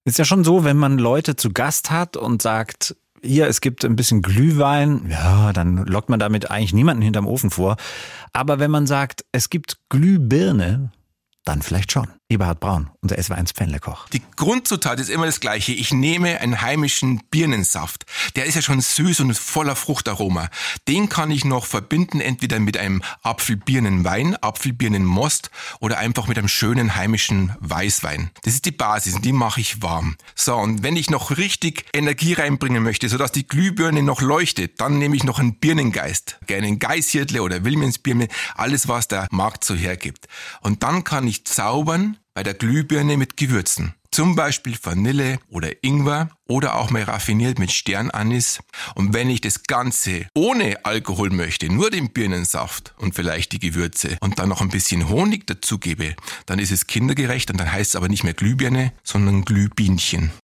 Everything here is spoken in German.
Ist ja schon so, wenn man Leute zu Gast hat und sagt, hier, es gibt ein bisschen Glühwein, ja, dann lockt man damit eigentlich niemanden hinterm Ofen vor. Aber wenn man sagt, es gibt Glühbirne, dann vielleicht schon. Eberhard Braun, unser SW1 Pfännlekoch. Die Grundzutat ist immer das Gleiche. Ich nehme einen heimischen Birnensaft. Der ist ja schon süß und voller Fruchtaroma. Den kann ich noch verbinden, entweder mit einem Apfelbirnenwein, Apfelbirnenmost oder einfach mit einem schönen heimischen Weißwein. Das ist die Basis und die mache ich warm. So, und wenn ich noch richtig Energie reinbringen möchte, sodass die Glühbirne noch leuchtet, dann nehme ich noch einen Birnengeist. Gerne ein Geißhirtle oder Wilmensbirne, alles was der Markt so hergibt. Und dann kann ich zaubern bei der Glühbirne mit Gewürzen. Zum Beispiel Vanille oder Ingwer oder auch mal raffiniert mit Sternanis. Und wenn ich das Ganze ohne Alkohol möchte, nur den Birnensaft und vielleicht die Gewürze und dann noch ein bisschen Honig dazugebe, dann ist es kindergerecht und dann heißt es aber nicht mehr Glühbirne, sondern Glühbienchen.